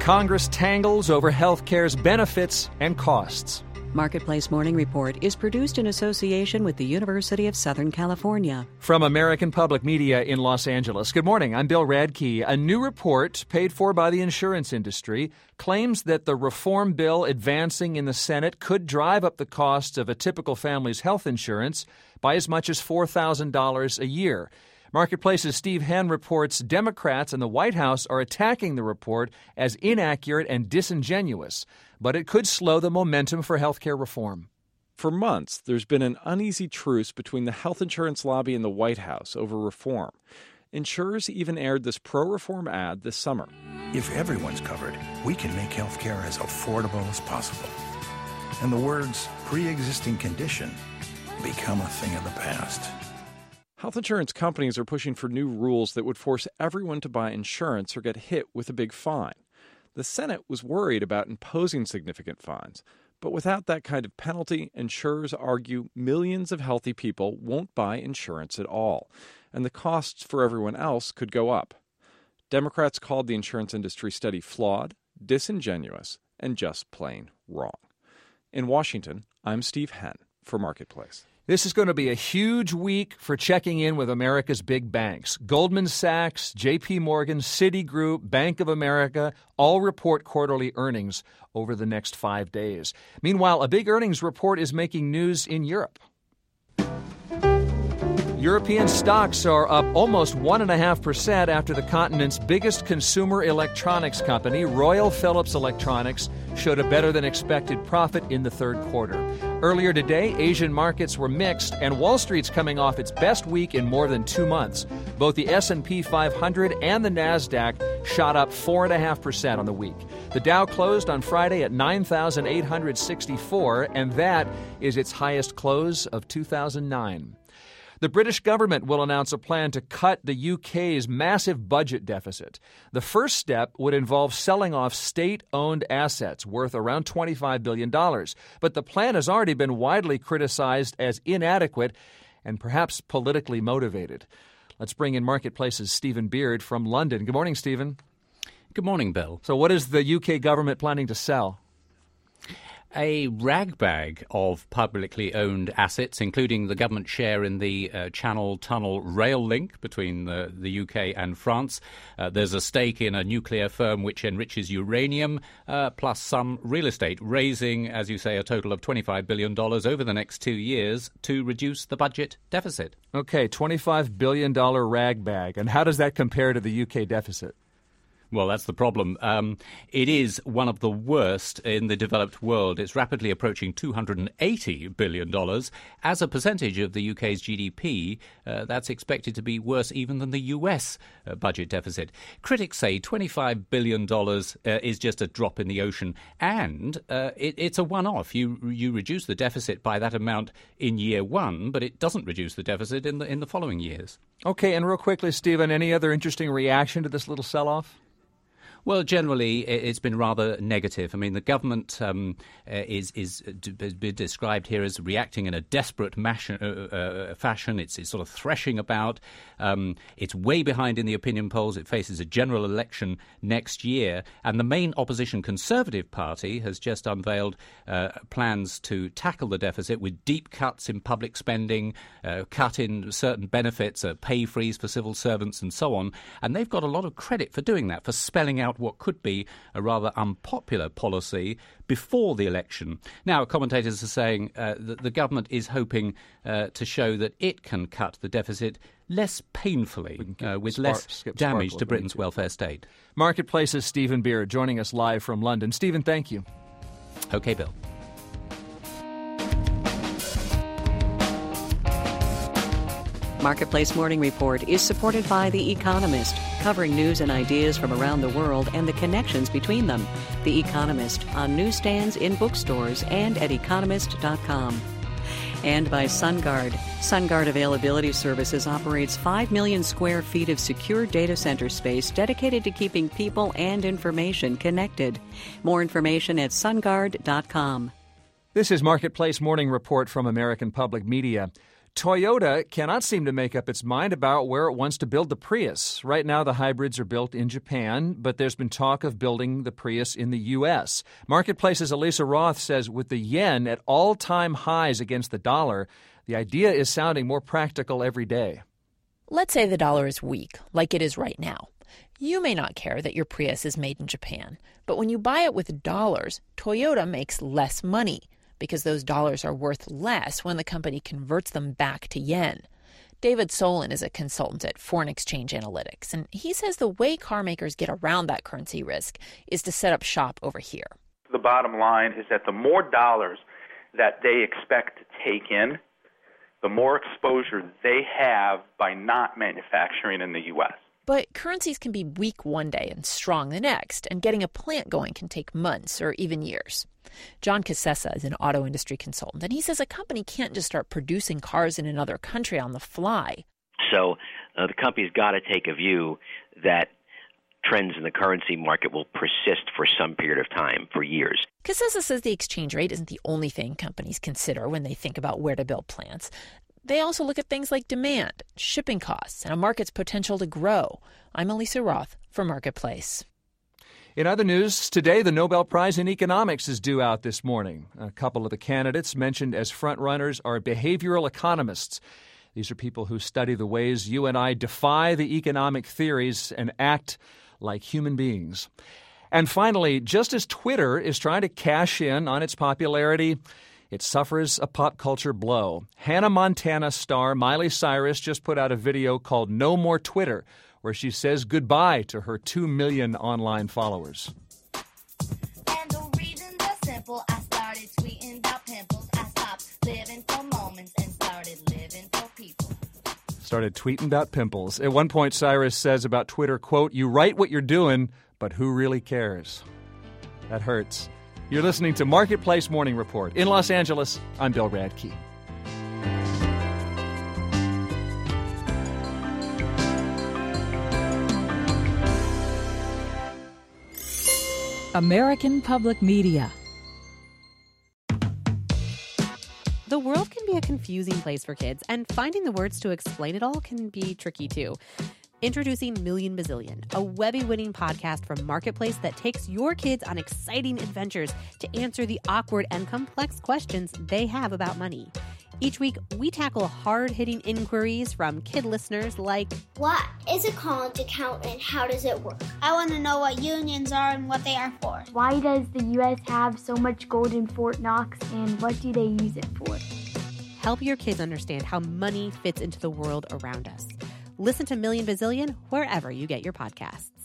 Congress tangles over health care's benefits and costs. Marketplace Morning Report is produced in association with the University of Southern California. From American Public Media in Los Angeles. Good morning, I'm Bill Radke. A new report paid for by the insurance industry claims that the reform bill advancing in the Senate could drive up the costs of a typical family's health insurance by as much as $4,000 a year. Marketplace's Steve Henn reports Democrats in the White House are attacking the report as inaccurate and disingenuous, but it could slow the momentum for health care reform. For months, there's been an uneasy truce between the health insurance lobby and the White House over reform. Insurers even aired this pro-reform ad this summer. If everyone's covered, we can make health care as affordable as possible. And the words pre-existing condition become a thing of the past. Health insurance companies are pushing for new rules that would force everyone to buy insurance or get hit with a big fine. The Senate was worried about imposing significant fines, but without that kind of penalty, insurers argue millions of healthy people won't buy insurance at all, and the costs for everyone else could go up. Democrats called the insurance industry study flawed, disingenuous, and just plain wrong. In Washington, I'm Steve Henn for Marketplace. This is going to be a huge week for checking in with America's big banks. Goldman Sachs, J.P. Morgan, Citigroup, Bank of America all report quarterly earnings over the next 5 days. Meanwhile, a big earnings report is making news in Europe. European stocks are up almost 1.5% after the continent's biggest consumer electronics company, Royal Philips Electronics, showed a better-than-expected profit in the third quarter. Earlier today, Asian markets were mixed, and Wall Street's coming off its best week in more than 2 months. Both the S&P 500 and the NASDAQ shot up 4.5% on the week. The Dow closed on Friday at 9,864, and that is its highest close of 2009. The British government will announce a plan to cut the UK's massive budget deficit. The first step would involve selling off state-owned assets worth around $25 billion. But the plan has already been widely criticized as inadequate and perhaps politically motivated. Let's bring in Marketplace's Stephen Beard from London. Good morning, Stephen. Good morning, Bill. So what is the UK government planning to sell? A ragbag of publicly owned assets, including the government share in the Channel Tunnel rail link between the UK and France. There's a stake in a nuclear firm which enriches uranium, plus some real estate, raising, as you say, a total of $25 billion over the next 2 years to reduce the budget deficit. Okay, $25 billion ragbag. And how does that compare to the UK deficit? Well, that's the problem. It is one of the worst in the developed world. It's rapidly approaching $280 billion. As a percentage of the UK's GDP, that's expected to be worse even than the US budget deficit. Critics say $25 billion is just a drop in the ocean, and it's a one-off. You reduce the deficit by that amount in year one, but it doesn't reduce the deficit in the following years. Okay, and real quickly, Stephen, any other interesting reaction to this little sell-off? Well, generally, it's been rather negative. I mean, the government is been described here as reacting in a desperate fashion. It's sort of threshing about. It's way behind in the opinion polls. It faces a general election next year. And the main opposition Conservative Party has just unveiled plans to tackle the deficit with deep cuts in public spending, cut in certain benefits, a pay freeze for civil servants and so on. And they've got a lot of credit for doing that, for spelling out what could be a rather unpopular policy before the election. Now, commentators are saying that the government is hoping to show that it can cut the deficit less painfully, with less damage to Britain's welfare state. Marketplace's Stephen Beard joining us live from London. Stephen, thank you. Okay, Bill. Marketplace Morning Report is supported by The Economist, covering news and ideas from around the world and the connections between them. The Economist, on newsstands, in bookstores, and at economist.com. And by SunGard. SunGard Availability Services operates 5 million square feet of secure data center space dedicated to keeping people and information connected. More information at sungard.com. This is Marketplace Morning Report from American Public Media. Toyota cannot seem to make up its mind about where it wants to build the Prius. Right now, the hybrids are built in Japan, but there's been talk of building the Prius in the U.S. Marketplace's Elisa Roth says with the yen at all-time highs against the dollar, the idea is sounding more practical every day. Let's say the dollar is weak, like it is right now. You may not care that your Prius is made in Japan, but when you buy it with dollars, Toyota makes less money, because those dollars are worth less when the company converts them back to yen. David Solon is a consultant at Foreign Exchange Analytics, and he says the way car makers get around that currency risk is to set up shop over here. The bottom line is that the more dollars that they expect to take in, the more exposure they have by not manufacturing in the U.S. But currencies can be weak one day and strong the next, and getting a plant going can take months or even years. John Casessa is an auto industry consultant, and he says a company can't just start producing cars in another country on the fly. So the company's got to take a view that trends in the currency market will persist for some period of time, for years. Casessa says the exchange rate isn't the only thing companies consider when they think about where to build plants. They also look at things like demand, shipping costs, and a market's potential to grow. I'm Elisa Roth for Marketplace. In other news, today the Nobel Prize in Economics is due out this morning. A couple of the candidates mentioned as frontrunners are behavioral economists. These are people who study the ways you and I defy the economic theories and act like human beings. And finally, just as Twitter is trying to cash in on its popularity, it suffers a pop culture blow. Hannah Montana star Miley Cyrus just put out a video called No More Twitter, where she says goodbye to her 2 million online followers. And the reasons are simple. I started tweeting about pimples. I stopped living for moments and started living for people. Started tweeting about pimples. At one point, Cyrus says about Twitter, quote, "You write what you're doing, but who really cares?" That hurts. You're listening to Marketplace Morning Report. In Los Angeles, I'm Bill Radke. American Public Media. The world can be a confusing place for kids, and finding the words to explain it all can be tricky too. Introducing Million Bazillion, a Webby-winning podcast from Marketplace that takes your kids on exciting adventures to answer the awkward and complex questions they have about money. Each week, we tackle hard-hitting inquiries from kid listeners like, what is a college account and how does it work? I want to know what unions are and what they are for. Why does the U.S. have so much gold in Fort Knox and what do they use it for? Help your kids understand how money fits into the world around us. Listen to Million Bazillion wherever you get your podcasts.